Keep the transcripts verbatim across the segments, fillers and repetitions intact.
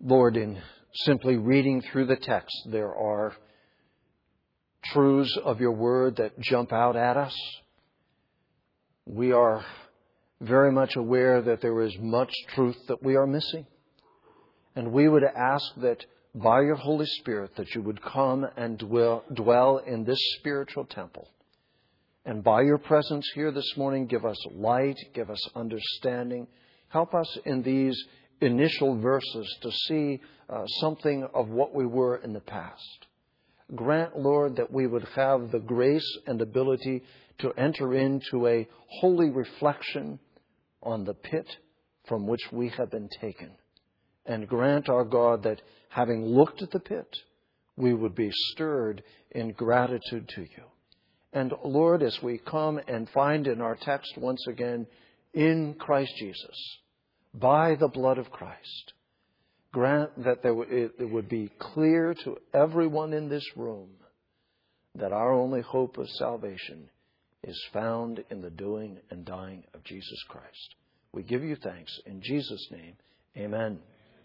Lord, in simply reading through the text, there are truths of your word that jump out at us. We are very much aware that there is much truth that we are missing. And we would ask that by your Holy Spirit that you would come and dwell, dwell in this spiritual temple. And by your presence here this morning, give us light, give us understanding. Help us in these initial verses to see uh, something of what we were in the past. Grant, Lord, that we would have the grace and ability to enter into a holy reflection on the pit from which we have been taken. And grant, our God, that having looked at the pit, we would be stirred in gratitude to you. And Lord, as we come and find in our text once again, in Christ Jesus, by the blood of Christ, grant that there, it would be clear to everyone in this room that our only hope of salvation is found in the doing and dying of Jesus Christ. We give you thanks. In Jesus' name, amen.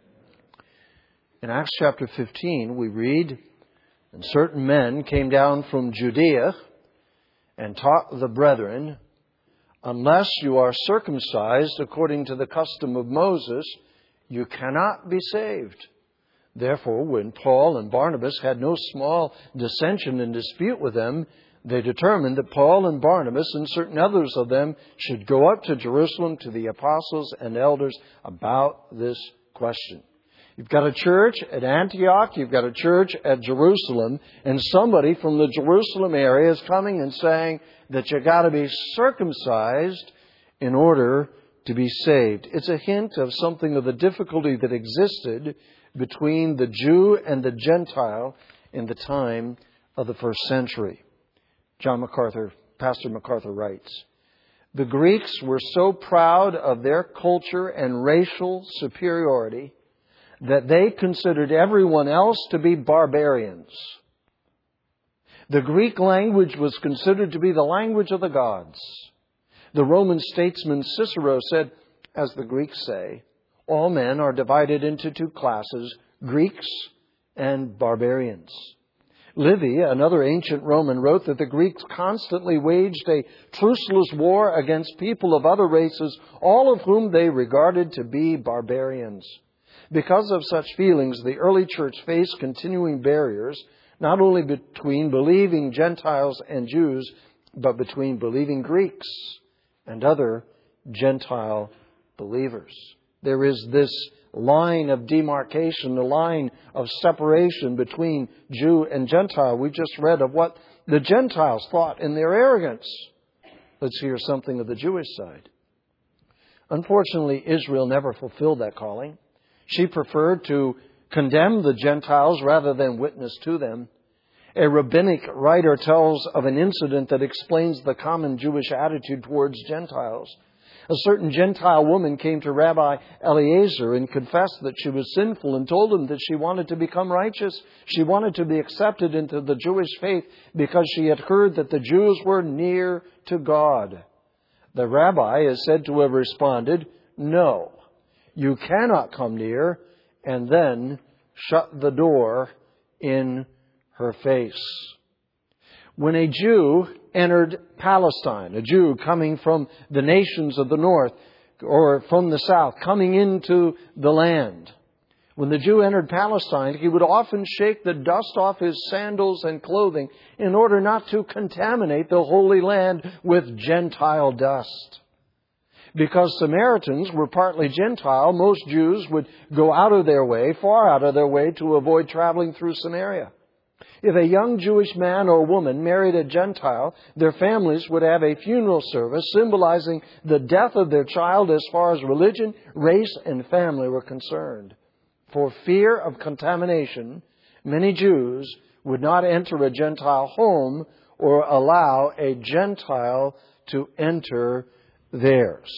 In Acts chapter fifteen, we read, "And certain men came down from Judea and taught the brethren, unless you are circumcised according to the custom of Moses, you cannot be saved. Therefore, when Paul and Barnabas had no small dissension and dispute with them, they determined that Paul and Barnabas and certain others of them should go up to Jerusalem to the apostles and elders about this question." You've got a church at Antioch, you've got a church at Jerusalem, and somebody from the Jerusalem area is coming and saying that you've got to be circumcised in order to be saved. It's a hint of something of the difficulty that existed between the Jew and the Gentile in the time of the first century. John MacArthur, Pastor MacArthur writes, "The Greeks were so proud of their culture and racial superiority that they considered everyone else to be barbarians. The Greek language was considered to be the language of the gods. The Roman statesman Cicero said, as the Greeks say, all men are divided into two classes, Greeks and barbarians. Livy, another ancient Roman, wrote that the Greeks constantly waged a truceless war against people of other races, all of whom they regarded to be barbarians. Because of such feelings, the early church faced continuing barriers, not only between believing Gentiles and Jews, but between believing Greeks and other Gentile believers. There is this line of demarcation, the line of separation between Jew and Gentile. We just read of what the Gentiles thought in their arrogance. Let's hear something of the Jewish side. Unfortunately, Israel never fulfilled that calling. She preferred to condemn the Gentiles rather than witness to them. A rabbinic writer tells of an incident that explains the common Jewish attitude towards Gentiles. A certain Gentile woman came to Rabbi Eliezer and confessed that she was sinful and told him that she wanted to become righteous. She wanted to be accepted into the Jewish faith because she had heard that the Jews were near to God. The rabbi is said to have responded, "No, you cannot come near," and then shut the door in her face. When a Jew entered Palestine, a Jew coming from the nations of the north or from the south, coming into the land, when the Jew entered Palestine, he would often shake the dust off his sandals and clothing in order not to contaminate the Holy Land with Gentile dust. Because Samaritans were partly Gentile, most Jews would go out of their way, far out of their way, to avoid traveling through Samaria. If a young Jewish man or woman married a Gentile, their families would have a funeral service symbolizing the death of their child as far as religion, race, and family were concerned. For fear of contamination, many Jews would not enter a Gentile home or allow a Gentile to enter theirs.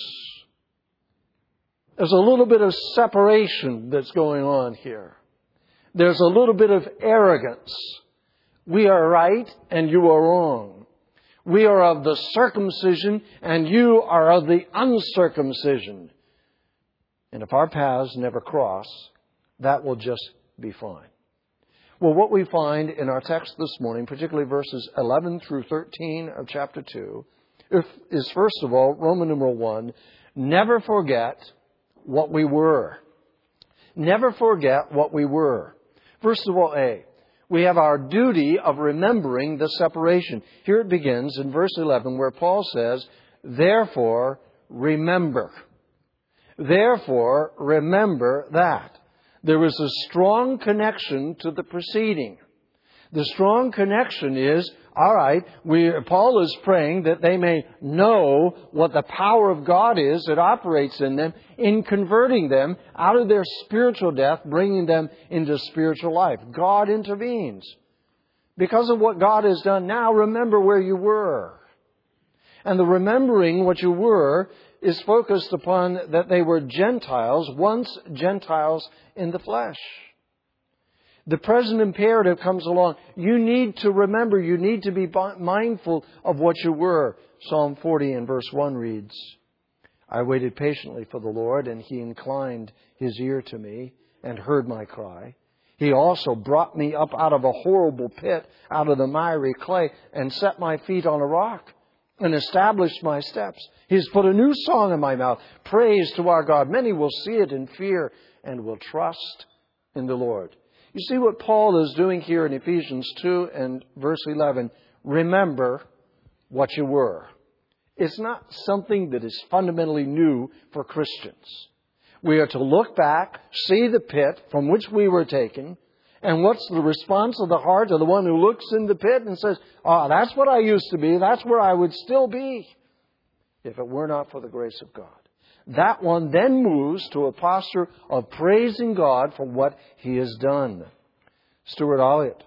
There's a little bit of separation that's going on here. There's a little bit of arrogance. We are right and you are wrong. We are of the circumcision and you are of the uncircumcision. And if our paths never cross, that will just be fine. Well, what we find in our text this morning, particularly verses eleven through thirteen of chapter two, is first of all, Roman numeral one, never forget what we were. Never forget what we were. First of all, A, we have our duty of remembering the separation. Here it begins in verse eleven where Paul says, therefore, remember. Therefore, remember that. There is a strong connection to the preceding. The strong connection is, all right, we, Paul is praying that they may know what the power of God is that operates in them in converting them out of their spiritual death, bringing them into spiritual life. God intervenes. Because of what God has done now, remember where you were. And the remembering what you were is focused upon that they were Gentiles, once Gentiles in the flesh. The present imperative comes along. You need to remember, you need to be mindful of what you were. Psalm forty and verse one reads, I waited patiently for the Lord, and He inclined His ear to me and heard my cry. He also brought me up out of a horrible pit, out of the miry clay, and set my feet on a rock, and established my steps. He's put a new song in my mouth, praise to our God. Many will see it in fear and will trust in the Lord. You see what Paul is doing here in Ephesians two and verse eleven. Remember what you were. It's not something that is fundamentally new for Christians. We are to look back, see the pit from which we were taken, and what's the response of the heart of the one who looks in the pit and says, oh, that's what I used to be. That's where I would still be if it were not for the grace of God. That one then moves to a posture of praising God for what He has done. Stuart Olliott,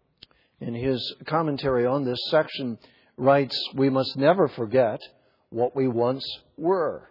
in his commentary on this section, writes, we must never forget what we once were.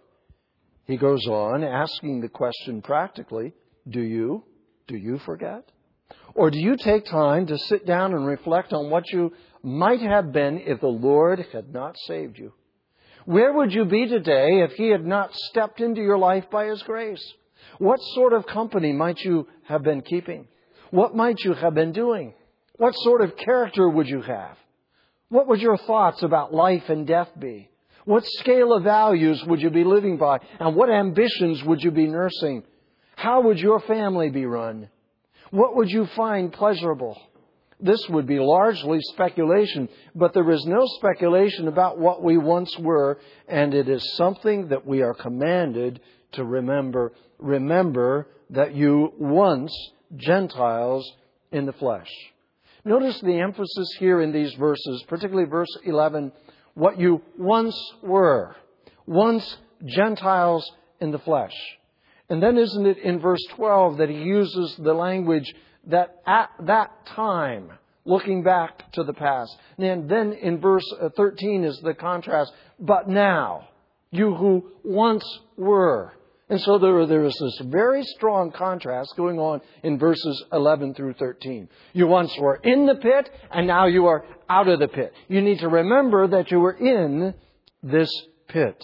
He goes on asking the question practically, do you? Do you forget? Or do you take time to sit down and reflect on what you might have been if the Lord had not saved you? Where would you be today if He had not stepped into your life by His grace? What sort of company might you have been keeping? What might you have been doing? What sort of character would you have? What would your thoughts about life and death be? What scale of values would you be living by? And what ambitions would you be nursing? How would your family be run? What would you find pleasurable? This would be largely speculation, but there is no speculation about what we once were, and it is something that we are commanded to remember. Remember that you once Gentiles in the flesh. Notice the emphasis here in these verses, particularly verse eleven, what you once were. Once Gentiles in the flesh. And then isn't it in verse twelve that he uses the language that at that time, looking back to the past. And then in verse thirteen is the contrast, but now, you who once were. And so there, there is this very strong contrast going on in verses eleven through thirteen. You once were in the pit, and now you are out of the pit. You need to remember that you were in this pit.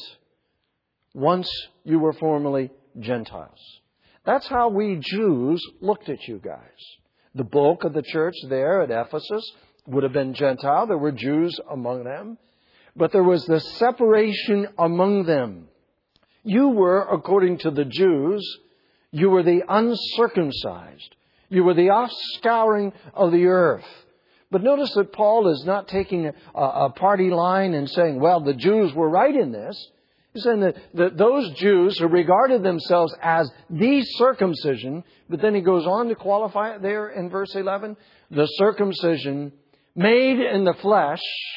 Once you were formerly Gentiles. That's how we Jews looked at you guys. The bulk of the church there at Ephesus would have been Gentile. There were Jews among them. But there was this separation among them. You were, according to the Jews, you were the uncircumcised. You were the offscouring of the earth. But notice that Paul is not taking a, a party line and saying, well, the Jews were right in this. He's saying that, that those Jews who regarded themselves as the circumcision, but then he goes on to qualify it there in verse eleven, the circumcision made in the flesh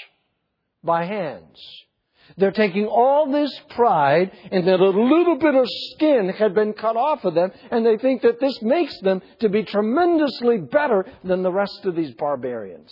by hands. They're taking all this pride in that a little bit of skin had been cut off of them, and they think that this makes them to be tremendously better than the rest of these barbarians.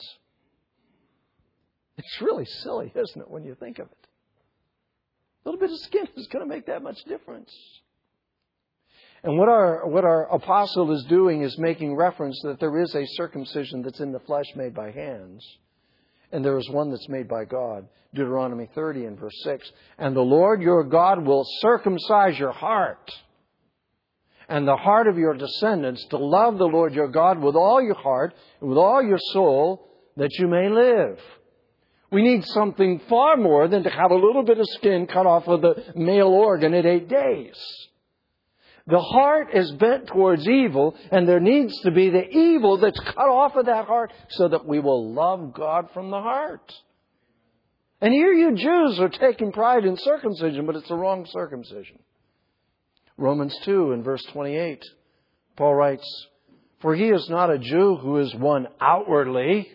It's really silly, isn't it, when you think of it? A little bit of skin is going to make that much difference. And what our what our apostle is doing is making reference that there is a circumcision that's in the flesh made by hands. And there is one that's made by God. Deuteronomy thirty and verse six. And the Lord your God will circumcise your heart and the heart of your descendants to love the Lord your God with all your heart, and with all your soul, that you may live. We need something far more than to have a little bit of skin cut off of the male organ at eight days. The heart is bent towards evil, and there needs to be the evil that's cut off of that heart so that we will love God from the heart. And here you Jews are taking pride in circumcision, but it's the wrong circumcision. Romans two and verse twenty-eight, Paul writes, "For he is not a Jew who is one outwardly,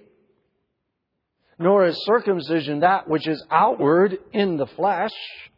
nor is circumcision that which is outward in the flesh.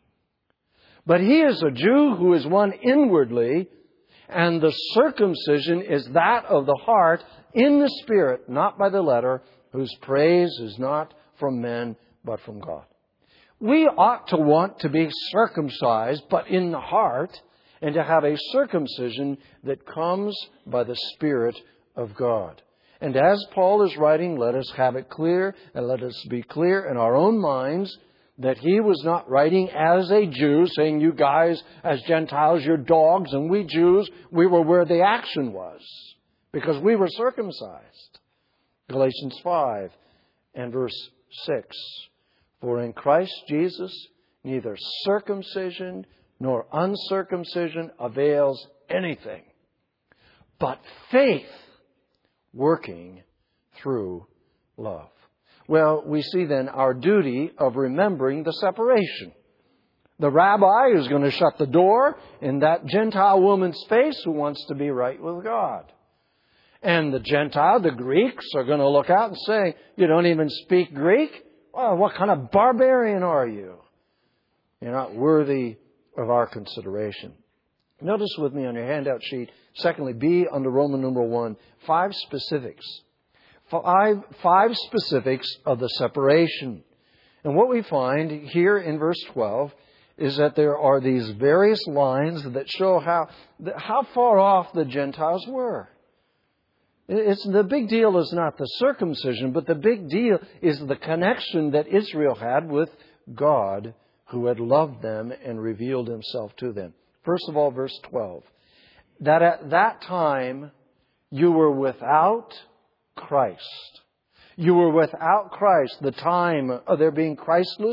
But he is a Jew who is one inwardly, and the circumcision is that of the heart in the Spirit, not by the letter, whose praise is not from men, but from God." We ought to want to be circumcised, but in the heart, and to have a circumcision that comes by the Spirit of God. And as Paul is writing, let us have it clear, and let us be clear in our own minds that he was not writing as a Jew, saying, you guys as Gentiles, you're dogs, and we Jews, we were where the action was, because we were circumcised. Galatians five and verse six. For in Christ Jesus, neither circumcision nor uncircumcision avails anything, but faith working through love. Well, we see then our duty of remembering the separation. The rabbi is going to shut the door in that Gentile woman's face who wants to be right with God. And the Gentile, the Greeks, are going to look out and say, you don't even speak Greek? Well, what kind of barbarian are you? You're not worthy of our consideration. Notice with me on your handout sheet, secondly, B under Roman numeral one, five specifics. Five, five specifics of the separation. And what we find here in verse twelve is that there are these various lines that show how, how far off the Gentiles were. It's, the big deal is not the circumcision, but the big deal is the connection that Israel had with God, who had loved them and revealed himself to them. First of all, verse twelve. That at that time you were without Christ. You were without Christ. The time of their being Christless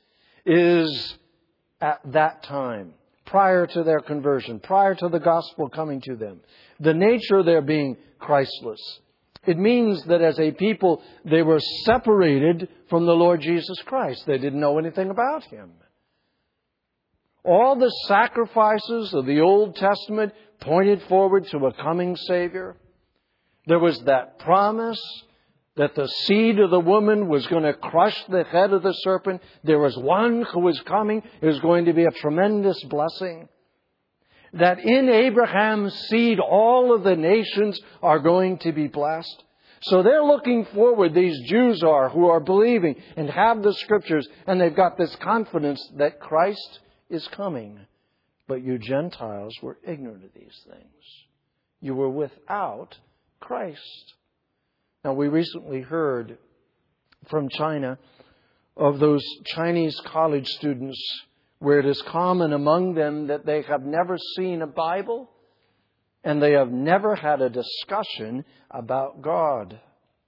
is at that time, prior to their conversion, prior to the gospel coming to them. The nature of their being Christless. It means that as a people, they were separated from the Lord Jesus Christ. They didn't know anything about Him. All the sacrifices of the Old Testament pointed forward to a coming Savior. There was that promise that the seed of the woman was going to crush the head of the serpent. There was one who was coming. It was going to be a tremendous blessing. That in Abraham's seed, all of the nations are going to be blessed. So they're looking forward, these Jews are, who are believing and have the Scriptures, and they've got this confidence that Christ is coming. But you Gentiles were ignorant of these things. You were without Christ. Now, we recently heard from China of those Chinese college students where it is common among them that they have never seen a Bible and they have never had a discussion about God.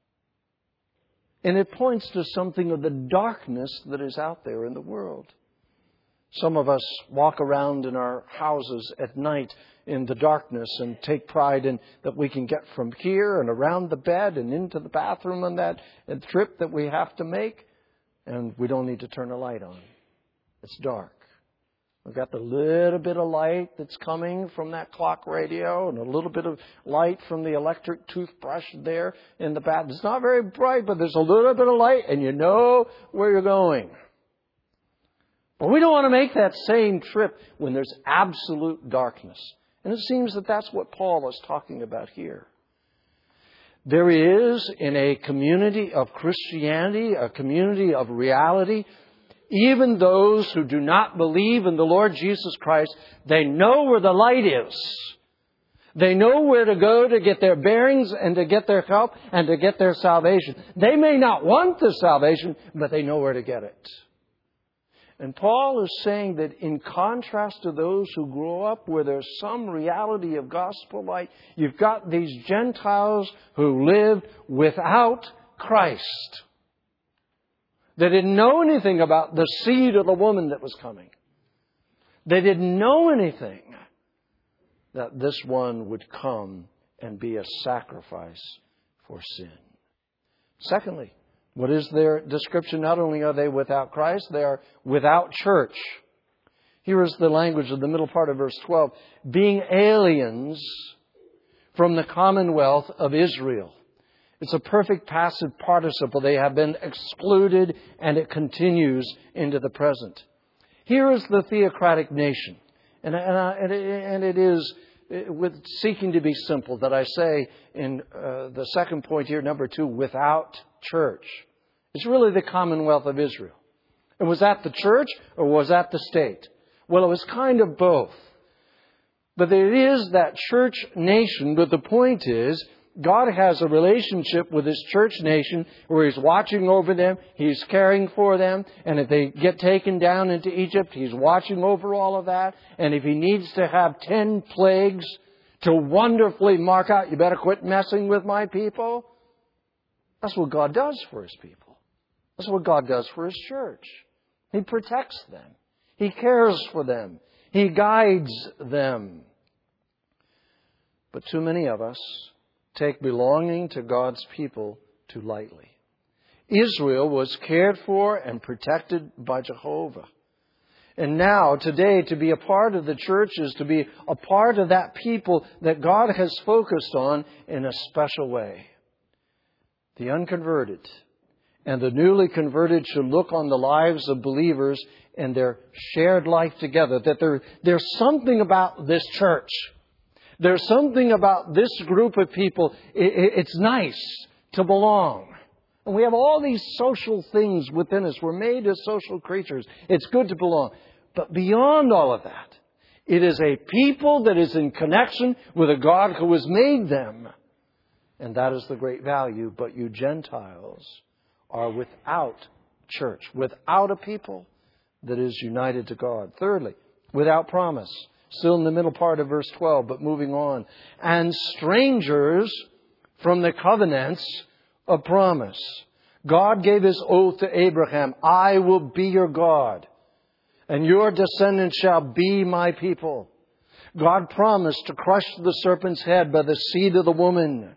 And it points to something of the darkness that is out there in the world. Some of us walk around in our houses at night in the darkness and take pride in that we can get from here and around the bed and into the bathroom on that trip that we have to make. And we don't need to turn a light on. It's dark. We've got the little bit of light that's coming from that clock radio and a little bit of light from the electric toothbrush there in the bath. It's not very bright, but there's a little bit of light and you know where you're going. But we don't want to make that same trip when there's absolute darkness. And it seems that that's what Paul is talking about here. There is, in a community of Christianity, a community of reality, even those who do not believe in the Lord Jesus Christ, they know where the light is. They know where to go to get their bearings and to get their help and to get their salvation. They may not want the salvation, but they know where to get it. And Paul is saying that in contrast to those who grow up where there's some reality of gospel light, you've got these Gentiles who lived without Christ. They didn't know anything about the seed of the woman that was coming. They didn't know anything that this one would come and be a sacrifice for sin. Secondly, what is their description? Not only are they without Christ, they are without church. Here is the language of the middle part of verse twelve. Being aliens from the commonwealth of Israel. It's a perfect passive participle. They have been excluded, and it continues into the present. Here is the theocratic nation. And, and, and, and it is with seeking to be simple that I say in uh, the second point here, number two, without church. It's really the commonwealth of Israel. And was that the church or was that the state? Well, it was kind of both. But it is that church nation. But the point is, God has a relationship with His church nation where He's watching over them, He's caring for them, and if they get taken down into Egypt, He's watching over all of that. And if He needs to have ten plagues to wonderfully mark out, you better quit messing with my people, that's what God does for His people. That's what God does for His church. He protects them. He cares for them. He guides them. But too many of us take belonging to God's people too lightly. Israel was cared for and protected by Jehovah. And now, today, to be a part of the church is to be a part of that people that God has focused on in a special way. The unconverted and the newly converted should look on the lives of believers and their shared life together. That there, there's something about this church. There's something about this group of people. It's nice to belong. And we have all these social things within us. We're made as social creatures. It's good to belong. But beyond all of that, it is a people that is in connection with a God who has made them. And that is the great value. But you Gentiles are without church, without a people that is united to God. Thirdly, without promise. Still in the middle part of verse twelve, but moving on. And strangers from the covenants of promise. God gave His oath to Abraham, I will be your God, and your descendants shall be my people. God promised to crush the serpent's head by the seed of the woman.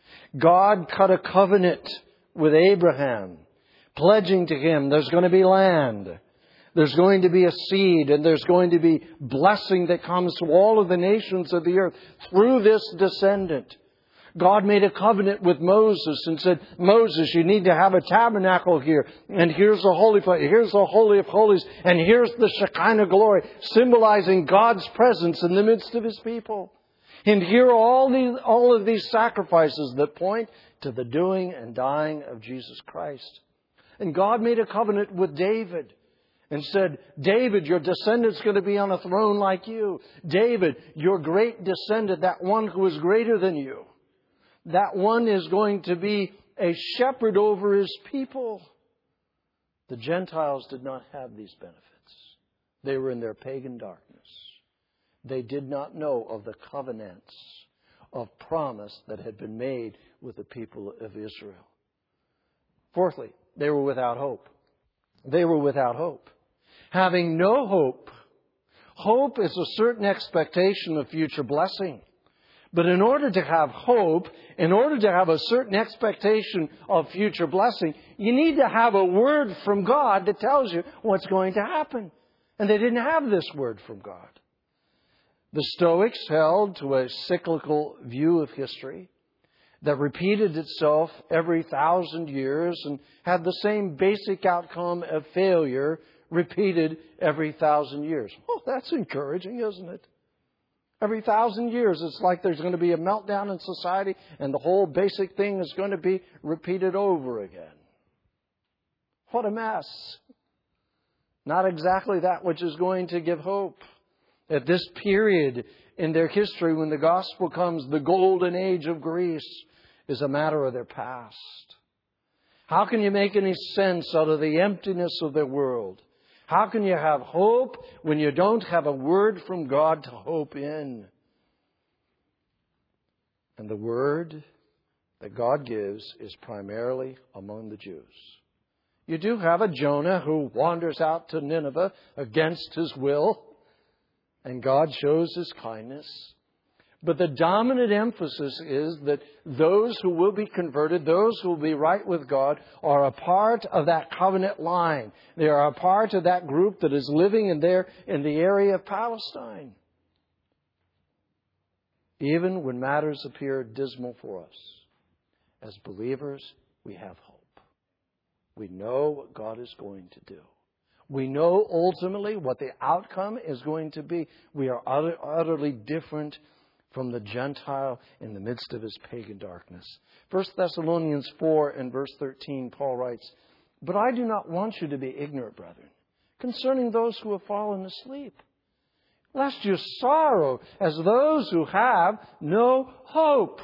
God cut a covenant with Abraham, pledging to him there's going to be land. There's going to be a seed, and there's going to be blessing that comes to all of the nations of the earth through this descendant. God made a covenant with Moses and said, Moses, you need to have a tabernacle here. And here's the holy place. Here's the Holy of Holies. And here's the Shekinah glory, symbolizing God's presence in the midst of His people. And here are all these, all of these sacrifices that point to the doing and dying of Jesus Christ. And God made a covenant with David and said, David, your descendant's going to be on a throne like you. David, your great descendant, that one who is greater than you. That one is going to be a shepherd over His people. The Gentiles did not have these benefits. They were in their pagan darkness. They did not know of the covenants of promise that had been made with the people of Israel. Fourthly, they were without hope. They were without hope. Having no hope. Hope is a certain expectation of future blessing. But in order to have hope, in order to have a certain expectation of future blessing, you need to have a word from God that tells you what's going to happen. And they didn't have this word from God. The Stoics held to a cyclical view of history that repeated itself every thousand years and had the same basic outcome of failure repeated every thousand years. Well, that's encouraging, isn't it? Every thousand years, it's like there's going to be a meltdown in society and the whole basic thing is going to be repeated over again. What a mess. Not exactly that which is going to give hope. At this period in their history, when the gospel comes, the golden age of Greece is a matter of their past. How can you make any sense out of the emptiness of their world? How can you have hope when you don't have a word from God to hope in? And the word that God gives is primarily among the Jews. You do have a Jonah who wanders out to Nineveh against his will, and God shows His kindness. But the dominant emphasis is that those who will be converted, those who will be right with God, are a part of that covenant line. They are a part of that group that is living in there in the area of Palestine. Even when matters appear dismal for us, as believers, we have hope. We know what God is going to do. We know ultimately what the outcome is going to be. We are utter, utterly different from the Gentile in the midst of his pagan darkness. First Thessalonians four and verse thirteen, Paul writes, "But I do not want you to be ignorant, brethren, concerning those who have fallen asleep, lest you sorrow as those who have no hope.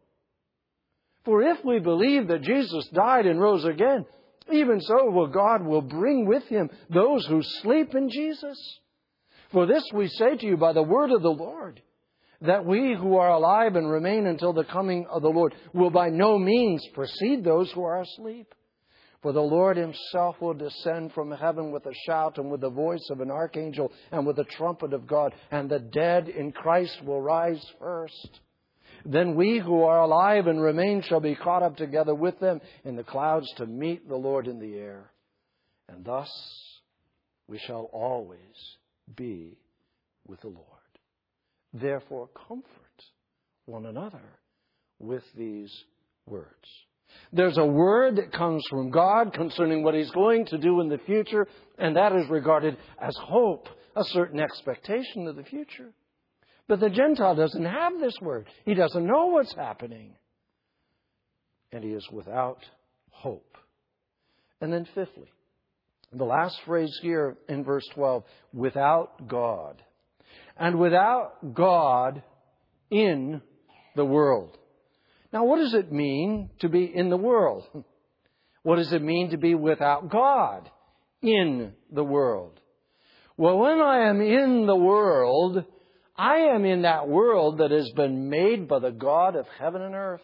For if we believe that Jesus died and rose again, even so will God will bring with Him those who sleep in Jesus. For this we say to you by the word of the Lord, that we who are alive and remain until the coming of the Lord will by no means precede those who are asleep. For the Lord Himself will descend from heaven with a shout and with the voice of an archangel and with the trumpet of God, and the dead in Christ will rise first. Then we who are alive and remain shall be caught up together with them in the clouds to meet the Lord in the air. And thus we shall always be with the Lord. Therefore comfort one another with these words." There's a word that comes from God concerning what He's going to do in the future, and that is regarded as hope, a certain expectation of the future. But the Gentile doesn't have this word. He doesn't know what's happening. And he is without hope. And then fifthly, the last phrase here in verse twelve, without God. And without God in the world. Now, what does it mean to be in the world? What does it mean to be without God in the world? Well, when I am in the world, I am in that world that has been made by the God of heaven and earth.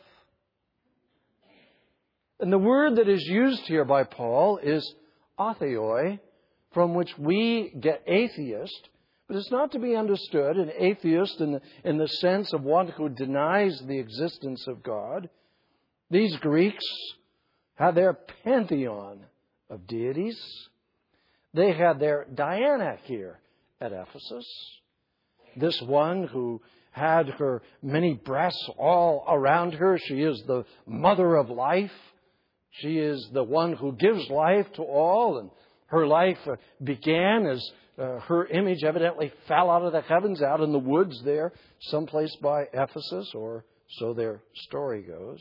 And the word that is used here by Paul is atheoi, from which we get atheist. But it's not to be understood an atheist in the, in the sense of one who denies the existence of God. These Greeks had their pantheon of deities. They had their Diana here at Ephesus. This one who had her many breasts all around her. She is the mother of life. She is the one who gives life to all. And her life began as uh, her image evidently fell out of the heavens, out in the woods there, someplace by Ephesus, or so their story goes.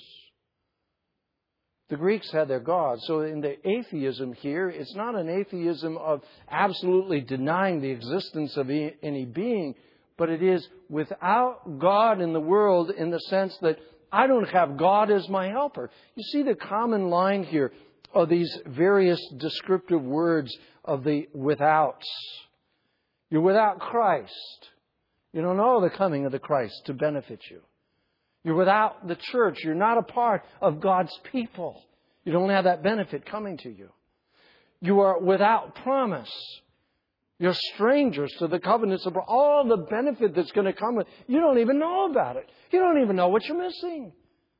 The Greeks had their gods. So in the atheism here, it's not an atheism of absolutely denying the existence of any being, but it is without God in the world in the sense that I don't have God as my helper. You see the common line here of these various descriptive words of the withouts. You're without Christ. You don't know the coming of the Christ to benefit you. You're without the church. You're not a part of God's people. You don't have that benefit coming to you. You are without promise. You're strangers to the covenants of all the benefit that's going to come with. You don't even know about it. You don't even know what you're missing.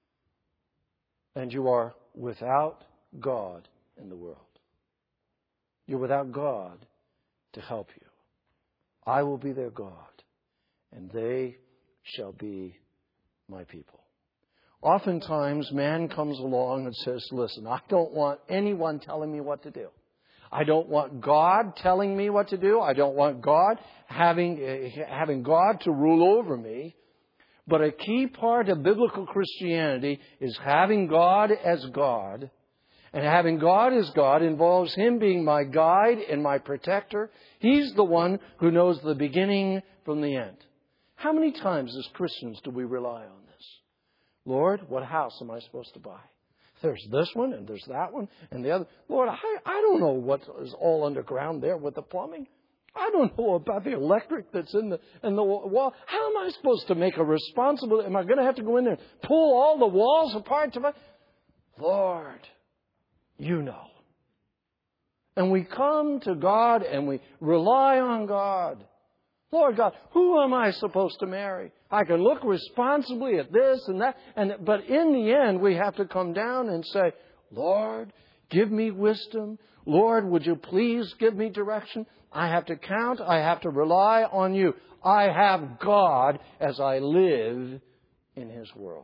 And you are without God in the world. You're without God to help you. I will be their God, and they shall be my people. Oftentimes, man comes along and says, listen, I don't want anyone telling me what to do. I don't want God telling me what to do. I don't want God having, uh, having God to rule over me. But a key part of biblical Christianity is having God as God. And having God as God involves Him being my guide and my protector. He's the one who knows the beginning from the end. How many times as Christians do we rely on this? Lord, what house am I supposed to buy? There's this one and there's that one and the other. Lord, I, I don't know what is all underground there with the plumbing. I don't know about the electric that's in the in the wall. How am I supposed to make a responsible? Am I going to have to go in there and pull all the walls apart to my... Lord, you know. And we come to God and we rely on God. Lord God, who am I supposed to marry? I can look responsibly at this and that, and but in the end we have to come down and say, Lord, give me wisdom. Lord, would you please give me direction? I have to count. I have to rely on you. I have God as I live in His world.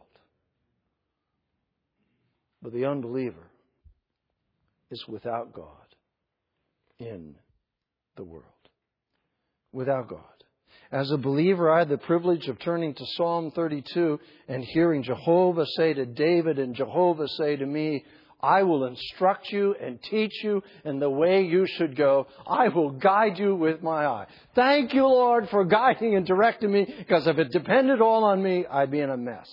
But the unbeliever is without God in the world. Without God. As a believer, I had the privilege of turning to Psalm thirty-two and hearing Jehovah say to David and Jehovah say to me, I will instruct you and teach you in the way you should go. I will guide you with my eye. Thank you, Lord, for guiding and directing me, because if it depended all on me, I'd be in a mess.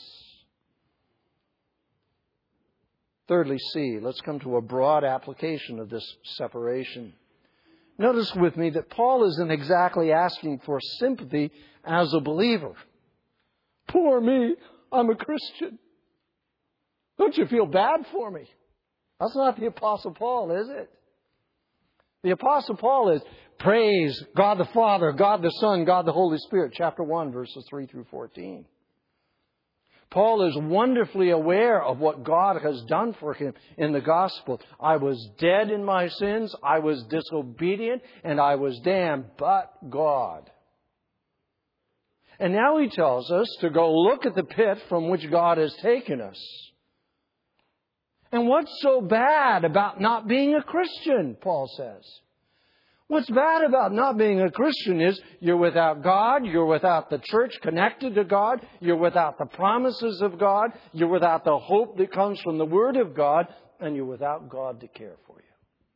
Thirdly, C, let's come to a broad application of this separation. Notice with me that Paul isn't exactly asking for sympathy as a believer. Poor me, I'm a Christian. Don't you feel bad for me? That's not the Apostle Paul, is it? The Apostle Paul is praise God the Father, God the Son, God the Holy Spirit. Chapter one, verses three through fourteen. Paul is wonderfully aware of what God has done for him in the gospel. I was dead in my sins, I was disobedient, and I was damned, but God. And now he tells us to go look at the pit from which God has taken us. And what's so bad about not being a Christian, Paul says? What's bad about not being a Christian is you're without God, you're without the church connected to God, you're without the promises of God, you're without the hope that comes from the Word of God, and you're without God to care for you.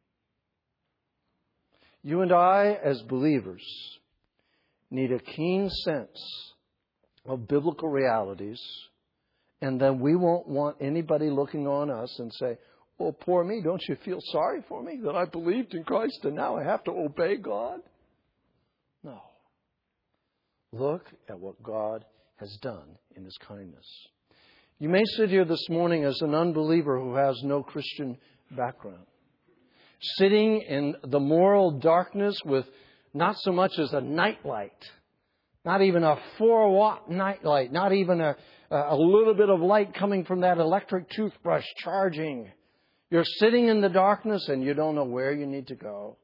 You and I, as believers, need a keen sense of biblical realities, and then we won't want anybody looking on us and say, oh, poor me, don't you feel sorry for me that I believed in Christ and now I have to obey God? No. Look at what God has done in His kindness. You may sit here this morning as an unbeliever who has no Christian background, sitting in the moral darkness with not so much as a nightlight, not even a four-watt nightlight, not even a, a little bit of light coming from that electric toothbrush charging. You're sitting in the darkness and you don't know where you need to go.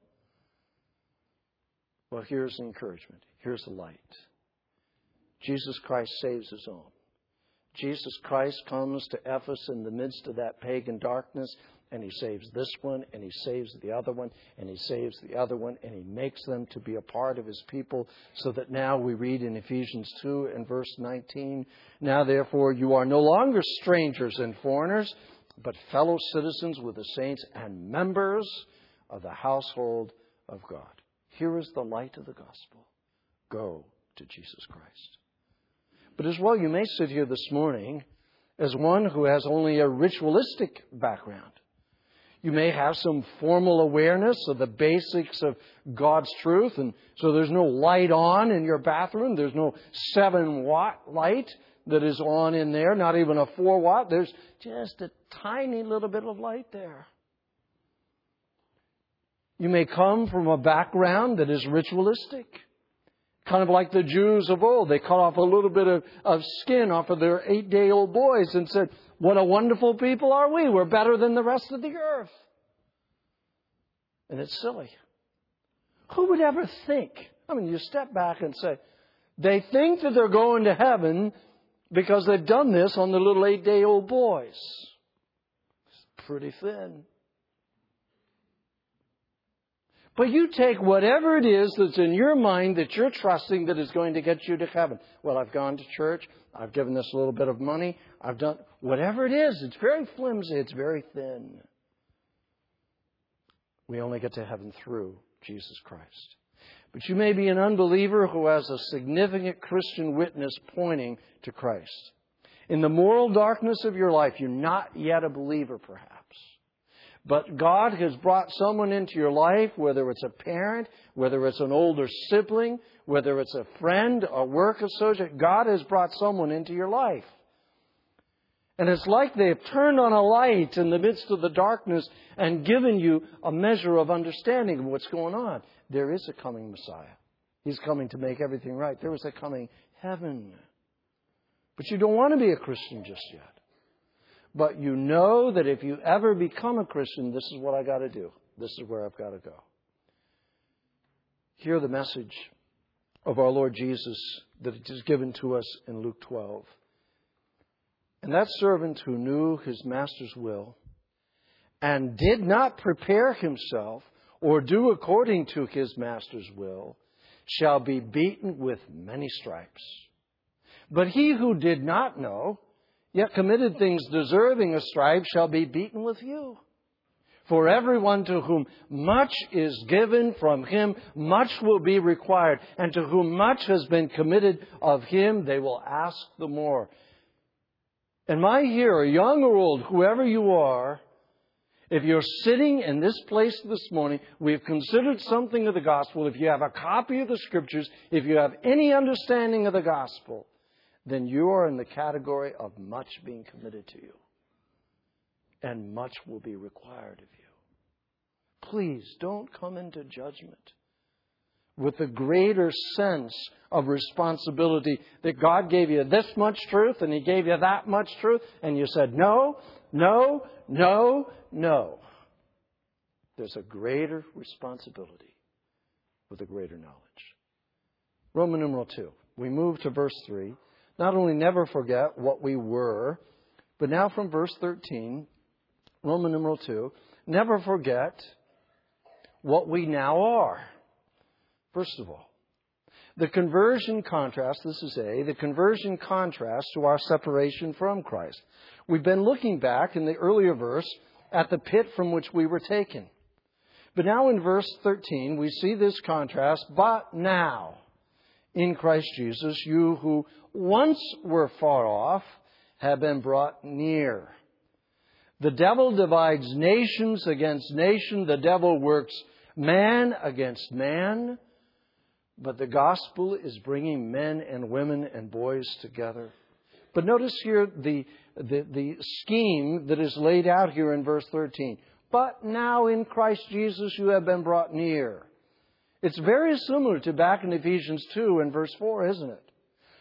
Well, here's the encouragement. Here's the light. Jesus Christ saves His own. Jesus Christ comes to Ephesus in the midst of that pagan darkness, and He saves this one, and He saves the other one, and He saves the other one, and He makes them to be a part of His people, so that now we read in Ephesians two and verse nineteen, now therefore you are no longer strangers and foreigners, but fellow citizens with the saints and members of the household of God. Here is the light of the gospel. Go to Jesus Christ. But as well, you may sit here this morning as one who has only a ritualistic background. You may have some formal awareness of the basics of God's truth, and so there's no light on in your bathroom. There's no seven-watt light that is on in there, not even a four watt. There's just a tiny little bit of light there. You may come from a background that is ritualistic, kind of like the Jews of old. They cut off a little bit of, of skin off of their eight-day-old boys and said, what a wonderful people are we. We're better than the rest of the earth. And it's silly. Who would ever think? I mean, you step back and say, they think that they're going to heaven because they've done this on the little eight-day-old boys. It's pretty thin. But you take whatever it is that's in your mind that you're trusting that is going to get you to heaven. Well, I've gone to church. I've given this a little bit of money. I've done whatever it is. It's very flimsy. It's very thin. We only get to heaven through Jesus Christ. But you may be an unbeliever who has a significant Christian witness pointing to Christ. In the moral darkness of your life, you're not yet a believer perhaps. But God has brought someone into your life, whether it's a parent, whether it's an older sibling, whether it's a friend, a work associate. God has brought someone into your life. And it's like they've turned on a light in the midst of the darkness and given you a measure of understanding of what's going on. There is a coming Messiah. He's coming to make everything right. There is a coming heaven. But you don't want to be a Christian just yet. But you know that if you ever become a Christian, this is what I got to do. This is where I've got to go. Hear the message of our Lord Jesus that is given to us in Luke twelve. And that servant who knew his master's will and did not prepare himself or do according to his master's will shall be beaten with many stripes. But he who did not know, yet committed things deserving a stripe, shall be beaten with few. For everyone to whom much is given, from him much will be required. And to whom much has been committed of him, they will ask the more. And my hearer, young or old, whoever you are, if you're sitting in this place this morning, we've considered something of the gospel. If you have a copy of the Scriptures, if you have any understanding of the gospel, then you are in the category of much being committed to you. And much will be required of you. Please don't come into judgment with a greater sense of responsibility that God gave you this much truth and He gave you that much truth, and you said no, no, no, no. There's a greater responsibility with a greater knowledge. Roman numeral two. We move to verse three. Not only never forget what we were, but now from verse thirteen, Roman numeral two, never forget what we now are. First of all, the conversion contrast, this is A, the conversion contrast to our separation from Christ. We've been looking back in the earlier verse at the pit from which we were taken. But now in verse thirteen, we see this contrast, but now, in Christ Jesus, you who once were far off have been brought near. The devil divides nations against nation. The devil works man against man. But the gospel is bringing men and women and boys together. But notice here the, the, the scheme that is laid out here in verse thirteen. But now in Christ Jesus you have been brought near. It's very similar to back in Ephesians two and verse four, isn't it?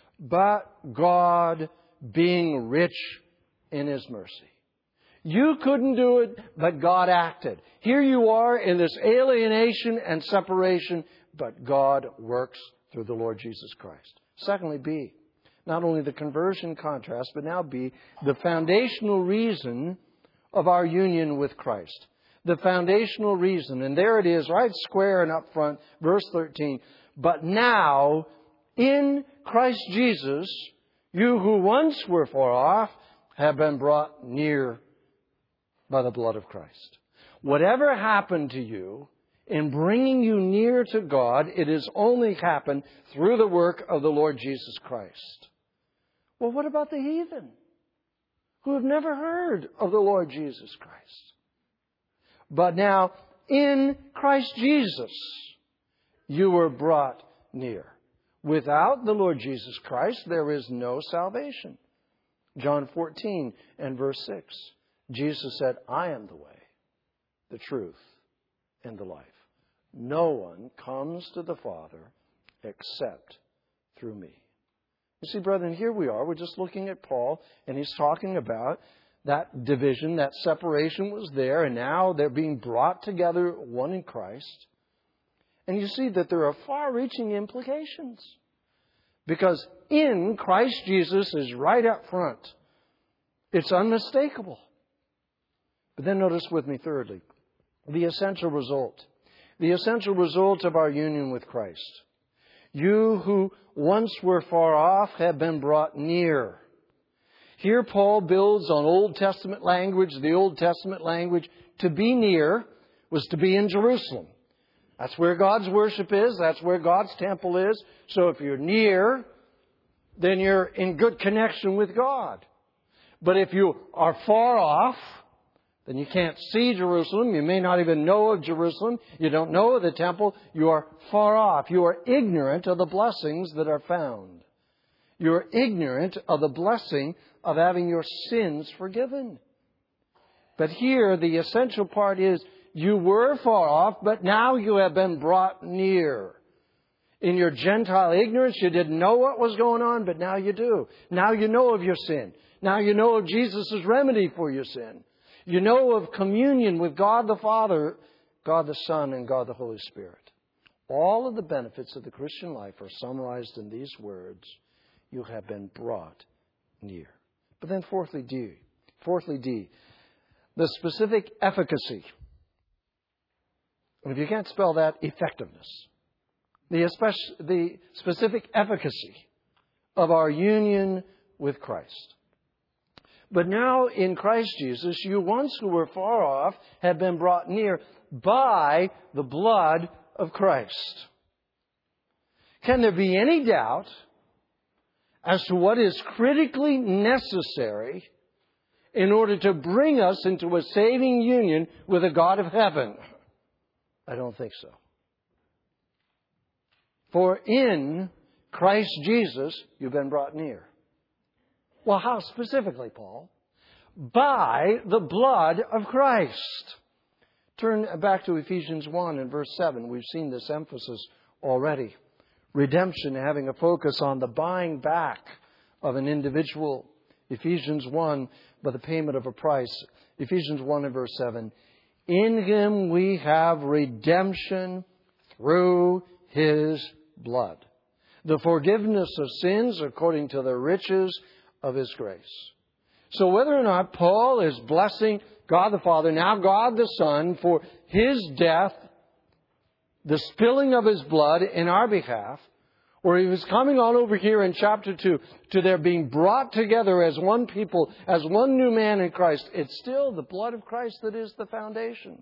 But God, being rich in His mercy. You couldn't do it, but God acted. Here you are in this alienation and separation, but God works through the Lord Jesus Christ. Secondly, B, not only the conversion contrast, but now B, the foundational reason of our union with Christ. The foundational reason. And there it is, right square and up front, verse thirteen. But now, in Christ Jesus, you who once were far off have been brought near by the blood of Christ. Whatever happened to you in bringing you near to God, it has only happened through the work of the Lord Jesus Christ. Well, what about the heathen who have never heard of the Lord Jesus Christ? But now, in Christ Jesus, you were brought near. Without the Lord Jesus Christ, there is no salvation. John fourteen and verse six. Jesus said, I am the way, the truth, and the life. No one comes to the Father except through me. You see, brethren, here we are. We're just looking at Paul, and he's talking about that division, that separation was there, and now they're being brought together, one in Christ. And you see that there are far-reaching implications. Because in Christ Jesus is right up front. It's unmistakable. But then notice with me, thirdly, the essential result. The essential result of our union with Christ. You who once were far off have been brought near. Here Paul builds on Old Testament language. The Old Testament language, to be near, was to be in Jerusalem. That's where God's worship is. That's where God's temple is. So if you're near, then you're in good connection with God. But if you are far off, then you can't see Jerusalem. You may not even know of Jerusalem. You don't know of the temple. You are far off. You are ignorant of the blessings that are found. You are ignorant of the blessing of having your sins forgiven. But here, the essential part is, you were far off, but now you have been brought near. In your Gentile ignorance, you didn't know what was going on, but now you do. Now you know of your sin. Now you know of Jesus' remedy for your sin. You know of communion with God the Father, God the Son, and God the Holy Spirit. All of the benefits of the Christian life are summarized in these words. You have been brought near. But then fourthly, D. Fourthly, D. The specific efficacy. And if you can't spell that, effectiveness. The, especially, the specific efficacy of our union with Christ. But now in Christ Jesus, you once who were far off have been brought near by the blood of Christ. Can there be any doubt as to what is critically necessary in order to bring us into a saving union with the God of heaven? I don't think so. For in Christ Jesus, you've been brought near. Well, how specifically, Paul? By the blood of Christ. Turn back to Ephesians one and verse seven. We've seen this emphasis already. Redemption having a focus on the buying back of an individual. Ephesians one, by the payment of a price. Ephesians one and verse seven. In Him we have redemption through His blood, the forgiveness of sins according to the riches of His grace. So whether or not Paul is blessing God the Father, now God the Son, for His death, the spilling of His blood in our behalf, or he was coming on over here in chapter two to their being brought together as one people, as one new man in Christ, it's still the blood of Christ that is the foundation.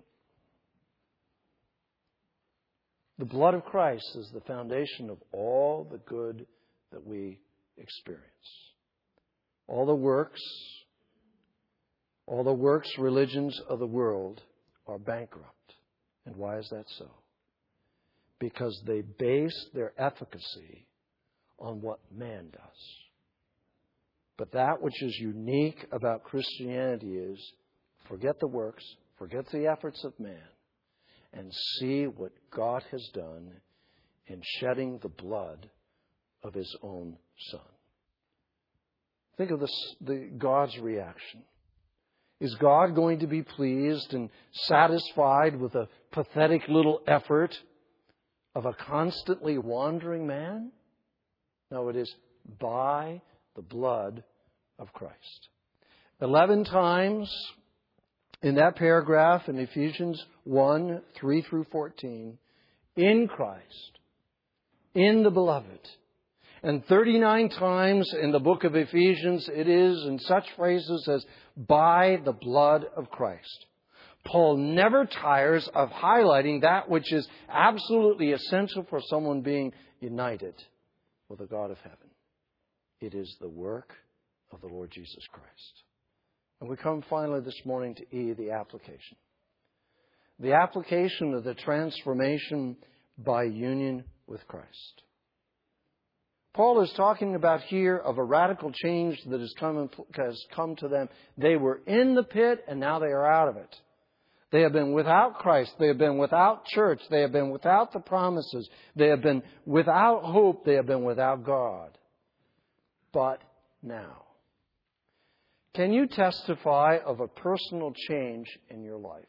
The blood of Christ is the foundation of all the good that we experience. All the works, all the works, religions of the world are bankrupt. And why is that so? Because they base their efficacy on what man does. But that which is unique about Christianity is forget the works, forget the efforts of man, and see what God has done in shedding the blood of His own Son. Think of this, the God's reaction. Is God going to be pleased and satisfied with a pathetic little effort of a constantly wandering man? No, it is by the blood of Christ. Eleven times in that paragraph in Ephesians one, three through fourteen, in Christ, in the Beloved. And thirty-nine times in the book of Ephesians, it is in such phrases as by the blood of Christ. Paul never tires of highlighting that which is absolutely essential for someone being united with the God of heaven. It is the work of the Lord Jesus Christ. And we come finally this morning to E, the application. The application of the transformation by union with Christ. Paul is talking about here of a radical change that has come, has come to them. They were in the pit and now they are out of it. They have been without Christ. They have been without church. They have been without the promises. They have been without hope. They have been without God. But now, can you testify of a personal change in your life?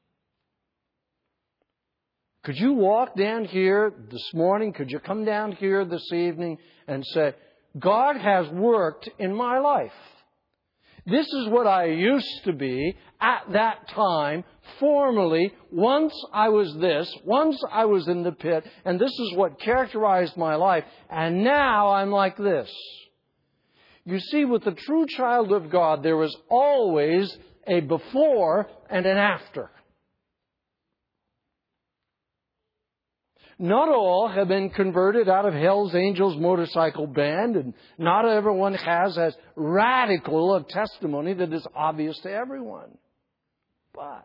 Could you walk down here this morning? Could you come down here this evening and say, God has worked in my life. This is what I used to be at that time, formerly. Once I was this, once I was in the pit, and this is what characterized my life, and now I'm like this. You see, with the true child of God, there is always a before and an after. Not all have been converted out of Hell's Angels motorcycle band, and not everyone has as radical a testimony that is obvious to everyone. But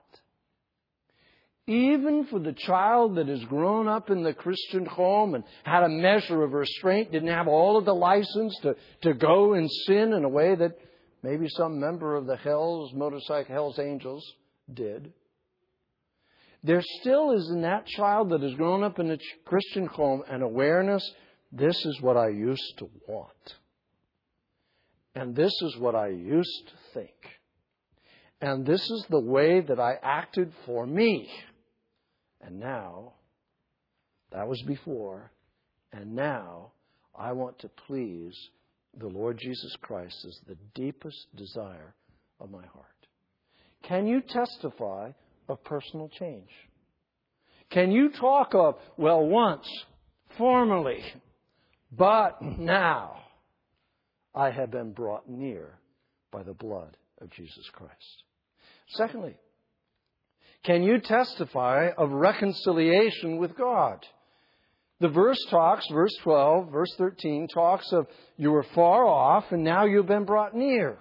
even for the child that has grown up in the Christian home and had a measure of restraint, didn't have all of the license to, to go and sin in a way that maybe some member of the Hell's motorcycle, Hell's Angels did, there still is in that child that has grown up in a Christian home an awareness, this is what I used to want. And this is what I used to think. And this is the way that I acted for me. And now, that was before, and now I want to please the Lord Jesus Christ as the deepest desire of my heart. Can you testify of personal change? Can you talk of, well, once, formerly, but now I have been brought near by the blood of Jesus Christ? Secondly, can you testify of reconciliation with God? The verse talks, verse twelve, verse thirteen, talks of you were far off and now you've been brought near.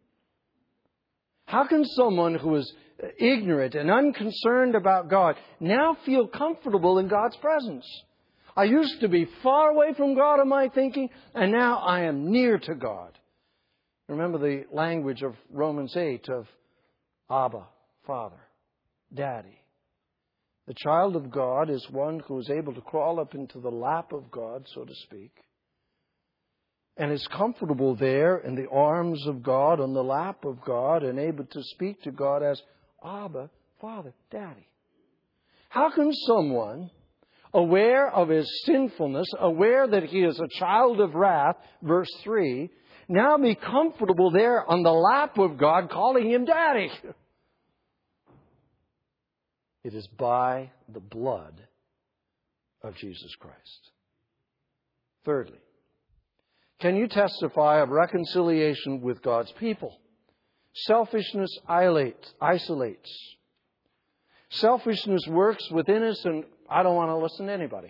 How can someone who is ignorant and unconcerned about God now feel comfortable in God's presence? I used to be far away from God in my thinking, and now I am near to God. Remember the language of Romans eight of Abba, Father, Daddy. The child of God is one who is able to crawl up into the lap of God, so to speak, and is comfortable there in the arms of God, on the lap of God, and able to speak to God as Abba, Father, Daddy. How can someone, aware of his sinfulness, aware that he is a child of wrath, verse three, now be comfortable there on the lap of God, calling him Daddy? It is by the blood of Jesus Christ. Thirdly, can you testify of reconciliation with God's people? Selfishness isolates. Selfishness works within us, and I don't want to listen to anybody.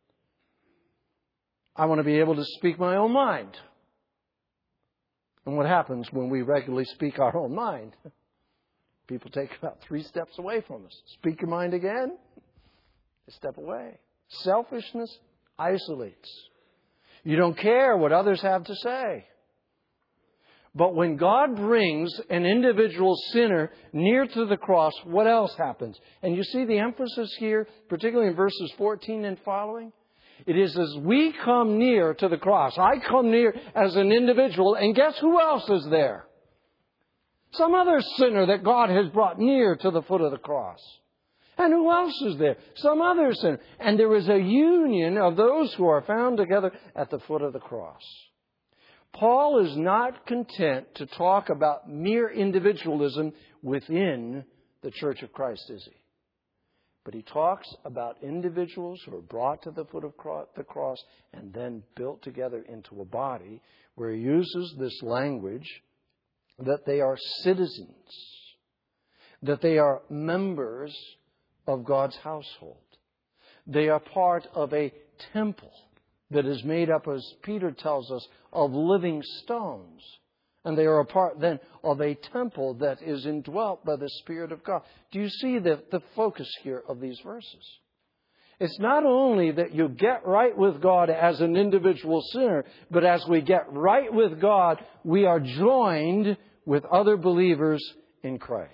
I want to be able to speak my own mind. And what happens when we regularly speak our own mind? People take about three steps away from us. Speak your mind again, they step away. Selfishness isolates. You don't care what others have to say. But when God brings an individual sinner near to the cross, what else happens? And you see the emphasis here, particularly in verses fourteen and following. It is as we come near to the cross. I come near as an individual, and guess who else is there? Some other sinner that God has brought near to the foot of the cross. And who else is there? Some other sinner. And there is a union of those who are found together at the foot of the cross. Paul is not content to talk about mere individualism within the Church of Christ, is he? But he talks about individuals who are brought to the foot of the cross and then built together into a body, where he uses this language that they are citizens, that they are members of God's household. They are part of a temple that is made up, as Peter tells us, of living stones. And they are a part then of a temple that is indwelt by the Spirit of God. Do you see the, the focus here of these verses? It's not only that you get right with God as an individual sinner, but as we get right with God, we are joined with other believers in Christ.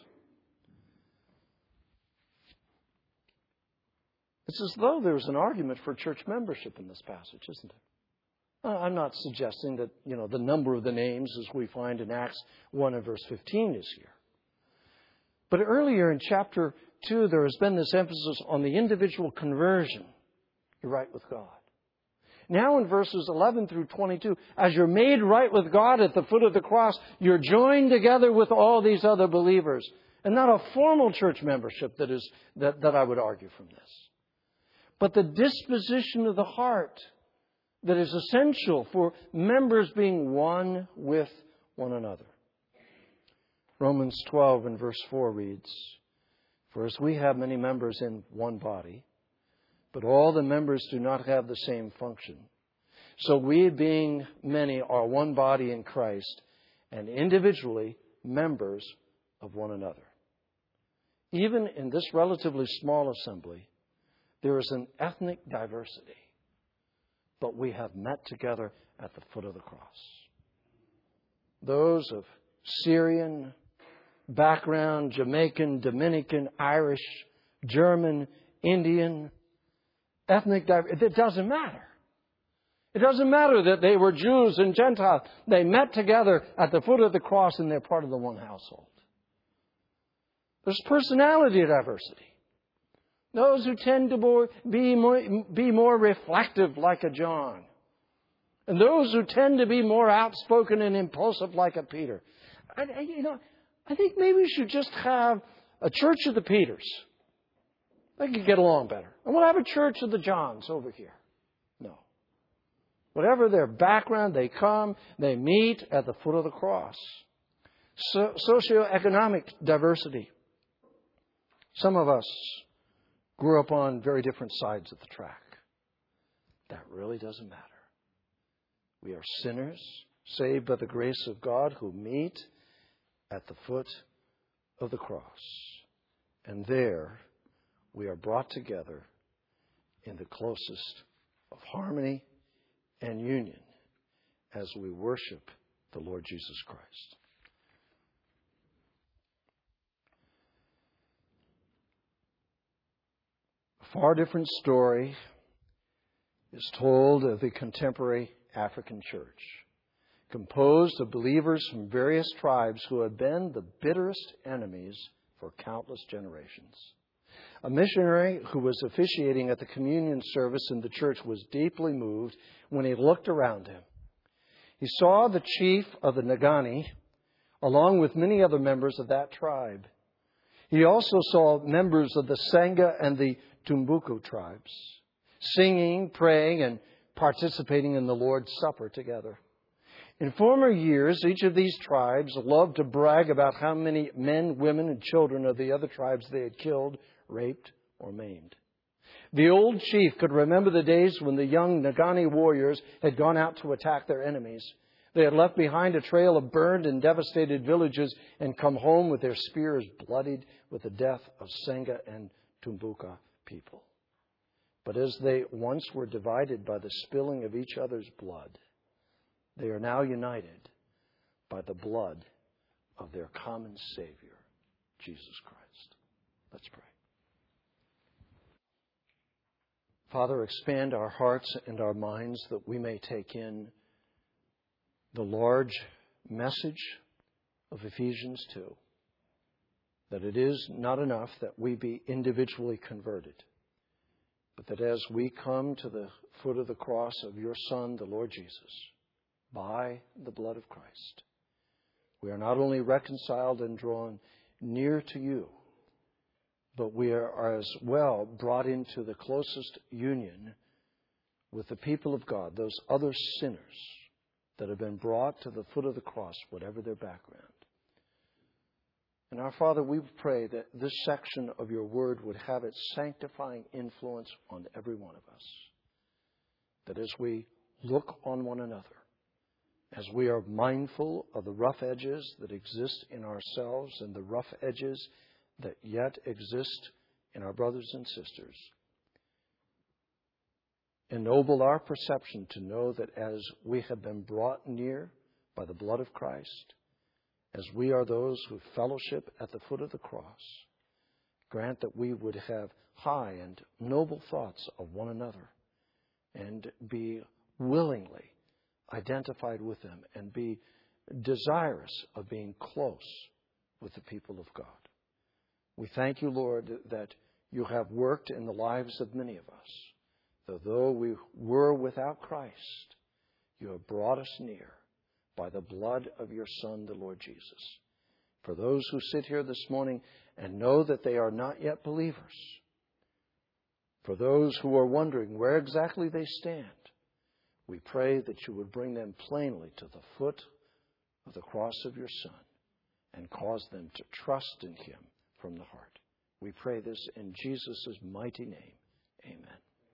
It's as though there's an argument for church membership in this passage, isn't it? I'm not suggesting that, you know, the number of the names as we find in Acts one and verse fifteen is here. But earlier in chapter two, there has been this emphasis on the individual conversion. You're right with God. Now in verses eleven through twenty-two, as you're made right with God at the foot of the cross, you're joined together with all these other believers. And not a formal church membership that is that, that I would argue from this. But the disposition of the heart that is essential for members being one with one another. Romans twelve and verse four reads, "For as we have many members in one body, but all the members do not have the same function. So we, being many, are one body in Christ, and individually members of one another. Even in this relatively small assembly, there is an ethnic diversity, but we have met together at the foot of the cross. Those of Syrian background, Jamaican, Dominican, Irish, German, Indian, ethnic diversity, it doesn't matter. It doesn't matter that they were Jews and Gentiles. They met together at the foot of the cross and they're part of the one household. There's personality diversity. Those who tend to be more, be more reflective like a John. And those who tend to be more outspoken and impulsive like a Peter. I, I, you know, I think maybe we should just have a church of the Peters. They could get along better. And we'll have a church of the Johns over here. No. Whatever their background, they come, they meet at the foot of the cross. So, socioeconomic diversity. Some of us grew up on very different sides of the track. That really doesn't matter. We are sinners, saved by the grace of God, who meet at the foot of the cross. And there we are brought together in the closest of harmony and union as we worship the Lord Jesus Christ. A far different story is told of the contemporary African church, composed of believers from various tribes who had been the bitterest enemies for countless generations. A missionary who was officiating at the communion service in the church was deeply moved when he looked around him. He saw the chief of the Ngani, along with many other members of that tribe. He also saw members of the Senga and the Tumbuku tribes, singing, praying, and participating in the Lord's Supper together. In former years, each of these tribes loved to brag about how many men, women, and children of the other tribes they had killed, raped, or maimed. The old chief could remember the days when the young Ngani warriors had gone out to attack their enemies. They had left behind a trail of burned and devastated villages and come home with their spears bloodied with the death of Senga and Tumbuka people. But as they once were divided by the spilling of each other's blood, they are now united by the blood of their common Savior, Jesus Christ. Let's pray. Father, expand our hearts and our minds that we may take in the large message of Ephesians two, that it is not enough that we be individually converted, but that as we come to the foot of the cross of your Son, the Lord Jesus, by the blood of Christ, we are not only reconciled and drawn near to you, but we are as well brought into the closest union with the people of God, those other sinners that have been brought to the foot of the cross, whatever their background. And our Father, we pray that this section of your word would have its sanctifying influence on every one of us. That as we look on one another, as we are mindful of the rough edges that exist in ourselves and the rough edges that yet exist in our brothers and sisters, ennoble our perception to know that as we have been brought near by the blood of Christ, as we are those who fellowship at the foot of the cross, grant that we would have high and noble thoughts of one another and be willingly identified with them and be desirous of being close with the people of God. We thank you, Lord, that you have worked in the lives of many of us. That though we were without Christ, you have brought us near by the blood of your Son, the Lord Jesus. For those who sit here this morning and know that they are not yet believers, for those who are wondering where exactly they stand, we pray that you would bring them plainly to the foot of the cross of your Son and cause them to trust in him from the heart. We pray this in Jesus' mighty name. Amen.